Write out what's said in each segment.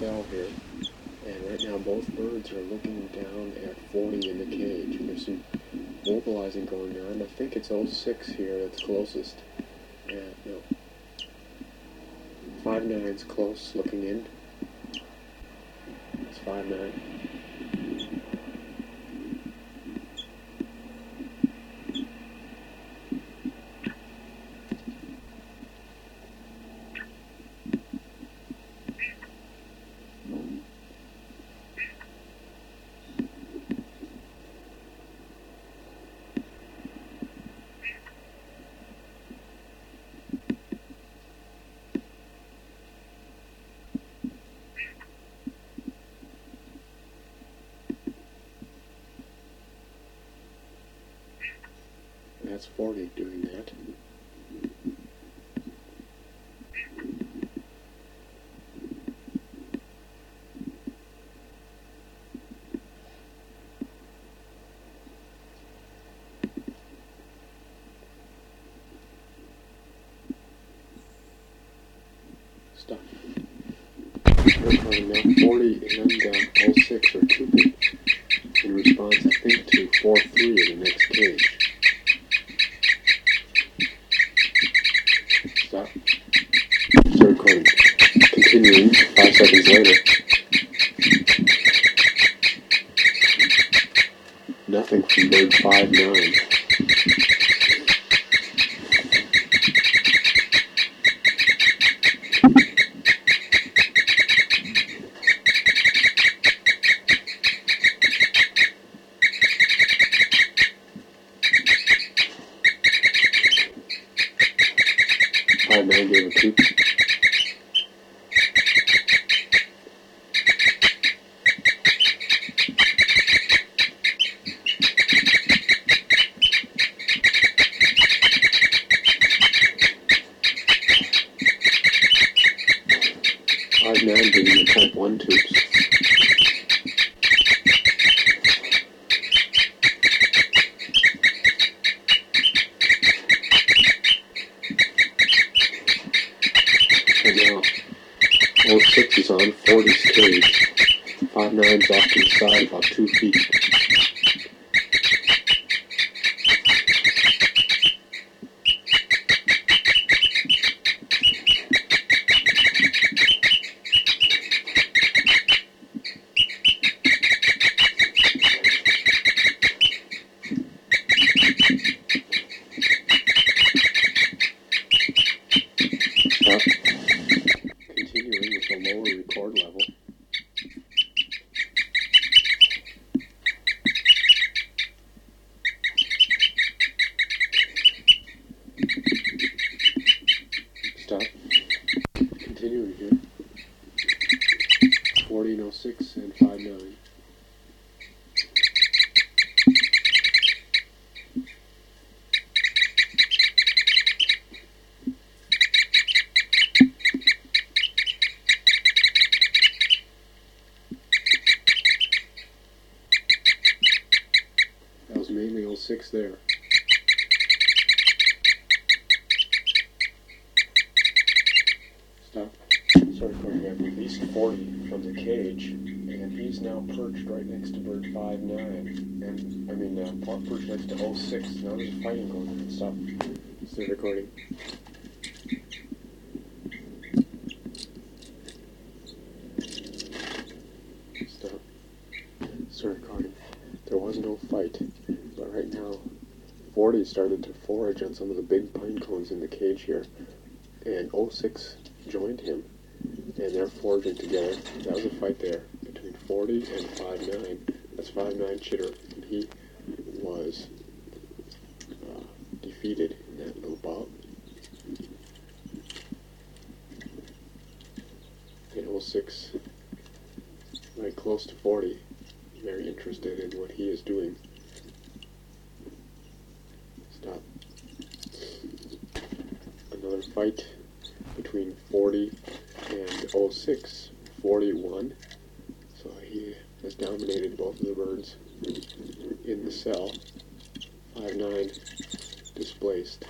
cell here, and right now both birds are looking down at 40 in the cage. And there's some mobilizing going on. I think it's 06 here that's closest. Yeah, no. 5-9's close, looking in. It's 5-9. That's 40 doing that. Stop. We're calling now 40 and 06 are trooping in response, I think, to 4-3 in the next cage. Stop. Start recording. Continuing 5 seconds later. Nothing from bird 5-9. Five nine gave a coup. Five nine giving the type 1 tubes. And now 06 is on 40's cage. 5-9's off to the side about 2 feet. Stop. Continuing with a lower record level. Stop. Continuing here. 40 and 06 and 5-9. That was mainly 06 there. Stop. Sorry, Corey, I've released 40 from the cage, and he's now perched right next to bird 5-9. And, perched next to 06. Now there's fighting going on. Stop. Stay recording. Stop. Start recording. There was no fight, but right now 40 started to forage on some of the big pine cones in the cage here, and 06 joined him, and they're foraging together. That was a fight there between 40 and 5-9. That's 5-9 Chitter, and he was defeated in that little bout. And 06, right close to 40, very interested in what he is doing. Stop. Another fight between 40 and 06. 40 won, so he has dominated both of the birds in the cell. 5-9 displaced.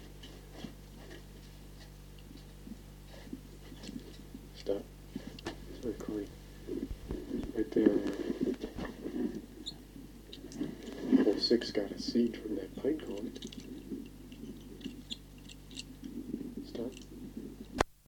Stop. Sorry, Corey. Right there. Hole 6 got a seed from that pine cone.